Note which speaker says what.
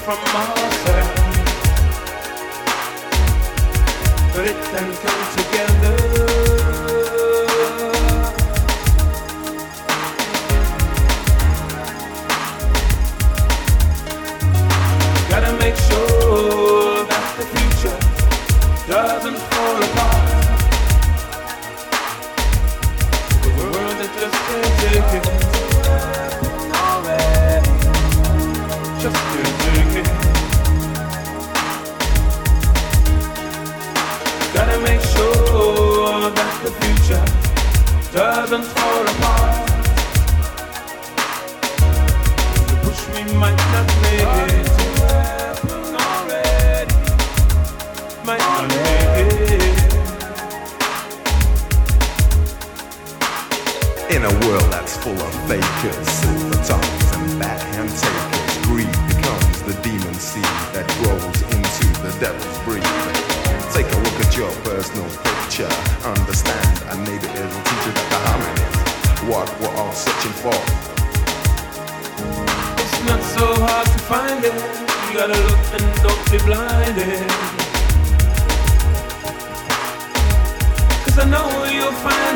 Speaker 1: from ourselves, but it can come together. Gotta make sure that the future doesn't fall apart. The world that just can't take it. Just can't take it. Gotta make sure that the future doesn't fall apart. The push me might not make it. Might not make it.
Speaker 2: In a world that's full of fakers, silver tongues and backhand takers, greed becomes the demon seed that grows into the devil's breed. Take a look at your personal picture. Understand a neighbor is a teacher that the harmony is what we're all searching for.
Speaker 1: It's not so hard to find it. You gotta look and don't be blinded. 'Cause I know you'll find